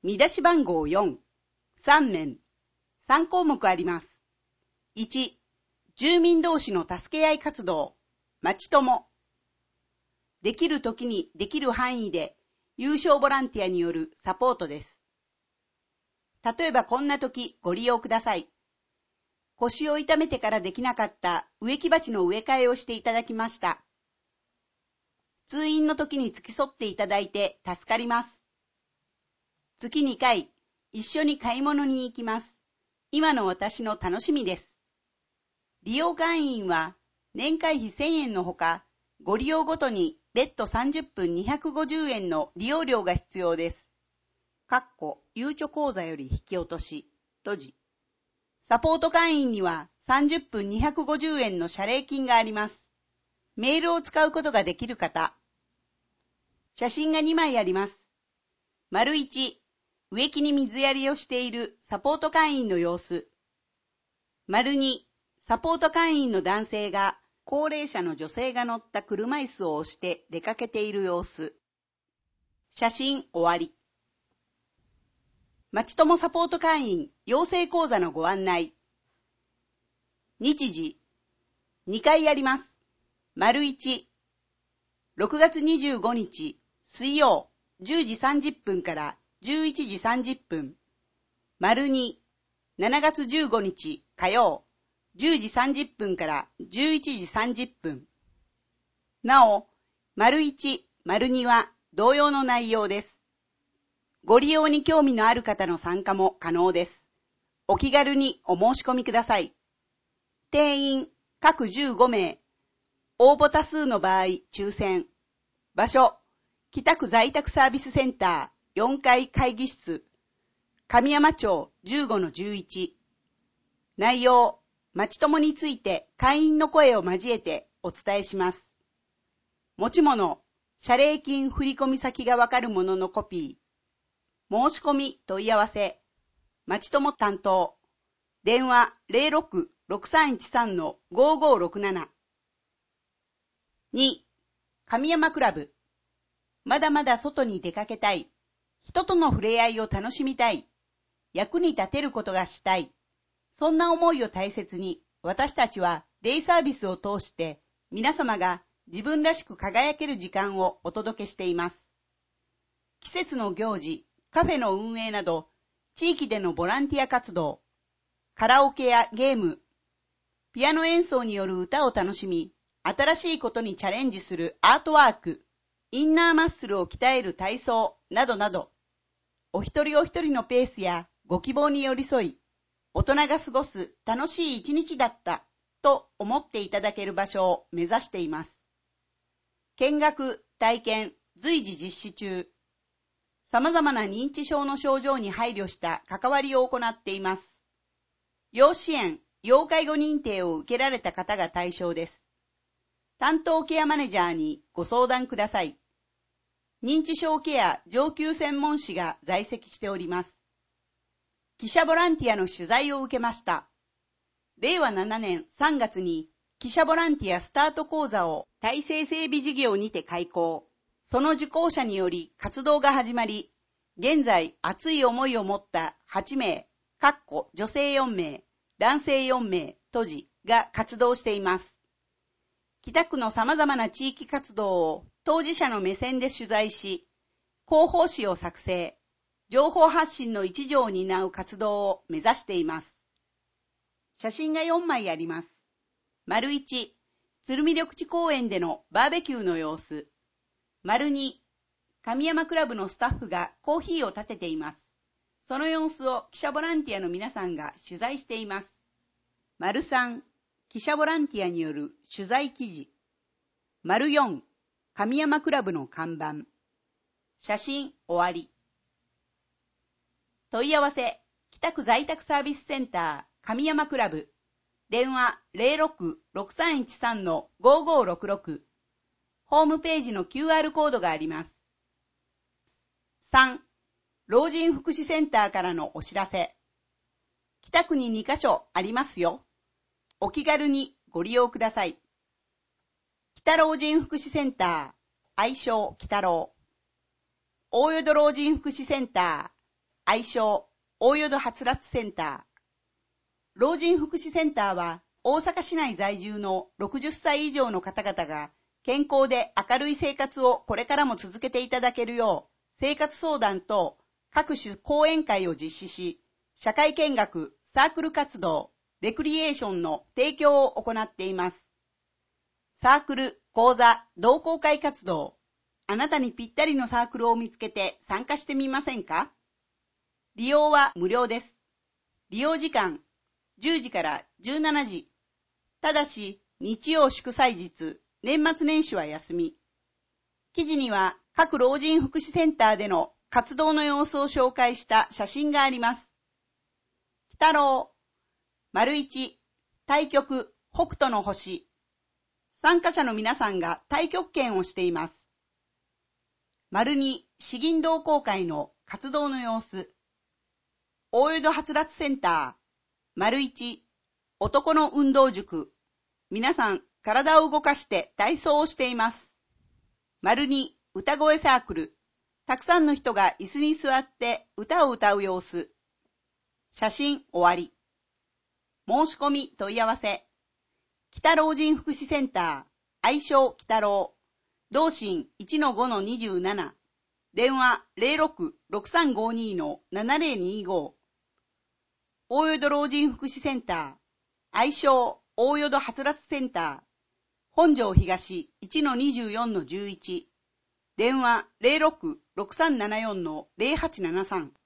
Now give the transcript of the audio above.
見出し番号4、3面、3項目あります。1、住民同士の助け合い活動、町友。できる時にできる範囲で有償ボランティアによるサポートです。例えばこんな時ご利用ください。腰を痛めてからできなかった植木鉢の植え替えをしていただきました。通院の時に付き添っていただいて助かります。月2回、一緒に買い物に行きます。今の私の楽しみです。利用会員は年会費1000円のほか、ご利用ごとに別途30分250円の利用料が必要です。ゆうちょ口座より引き落とし、閉じ。サポート会員には30分250円の謝礼金があります。メールを使うことができる方。写真が2枚あります。丸1、植木に水やりをしているサポート会員の様子。丸2、サポート会員の男性が高齢者の女性が乗った車椅子を押して出かけている様子。写真終わり。町友サポート会員養成講座のご案内。日時、2回あります。丸1、6月25日水曜10時30分から11時30分。丸2、7月15日火曜10時30分から11時30分。なお、丸1、丸2は同様の内容です。ご利用に興味のある方の参加も可能です。お気軽にお申し込みください。定員各15名。応募多数の場合抽選。場所、北区在宅サービスセンター4階会議室。神山町 15-11。内容、町友について会員の声を交えてお伝えします。持ち物、謝礼金振込先がわかるもののコピー。申し込み問い合わせ、町友担当、電話 06-6313-5567。2、神山クラブ。まだまだ外に出かけたい。人との触れ合いを楽しみたい。役に立てることがしたい。そんな思いを大切に、私たちはデイサービスを通して皆様が自分らしく輝ける時間をお届けしています。季節の行事、カフェの運営など、地域でのボランティア活動、カラオケやゲーム、ピアノ演奏による歌を楽しみ、新しいことにチャレンジするアートワーク、インナーマッスルを鍛える体操などなど、お一人お一人のペースやご希望に寄り添い、大人が過ごす楽しい一日だったと思っていただける場所を目指しています。見学、体験、随時実施中。様々な認知症の症状に配慮した関わりを行っています。要支援、要介護認定を受けられた方が対象です。担当ケアマネージャーにご相談ください。認知症ケア上級専門士が在籍しております。記者ボランティアの取材を受けました。令和7年3月に記者ボランティアスタート講座を体制整備事業にて開講。その受講者により活動が始まり、現在熱い思いを持った8名、女性4名、男性4名、閉じが活動しています。北区の様々な地域活動を当事者の目線で取材し、広報誌を作成、情報発信の一助を担う活動を目指しています。写真が4枚あります。丸1、鶴見緑地公園でのバーベキューの様子。丸2、神山クラブのスタッフがコーヒーを立てています。その様子を記者ボランティアの皆さんが取材しています。丸3、記者ボランティアによる取材記事。丸4、神山クラブの看板。写真終わり。問い合わせ、北区在宅サービスセンター神山クラブ。電話 06-6313-5566。ホームページの QR コードがあります。3、老人福祉センターからのお知らせ。北区に2カ所ありますよ。お気軽にご利用ください。北老人福祉センター、愛称北老。大淀老人福祉センター、 愛称、大淀はつらつセンター。老人福祉センターは、大阪市内在住の60歳以上の方々が、健康で明るい生活をこれからも続けていただけるよう、生活相談と各種講演会を実施し、社会見学、サークル活動、レクリエーションの提供を行っています。サークル、講座、同好会活動、あなたにぴったりのサークルを見つけて参加してみませんか？利用は無料です。利用時間、10時から17時。ただし、日曜祝祭日、年末年始は休み。記事には各老人福祉センターでの活動の様子を紹介した写真があります。北郎、1、太極、北斗の星。参加者の皆さんが太極拳をしています。2、詩吟同好会の活動の様子。大淀はつらつセンター。1、男の運動塾。皆さん、体を動かして体操をしています。2、歌声サークル。たくさんの人が椅子に座って歌を歌う様子。写真終わり。申し込み問い合わせ。北老人福祉センター。愛称北郎。同心 1-5-27。電話 06-6352-7025。大淀老人福祉センター。愛称大淀はつらつセンター。本庄東 1-24-11。電話 06-6374-0873。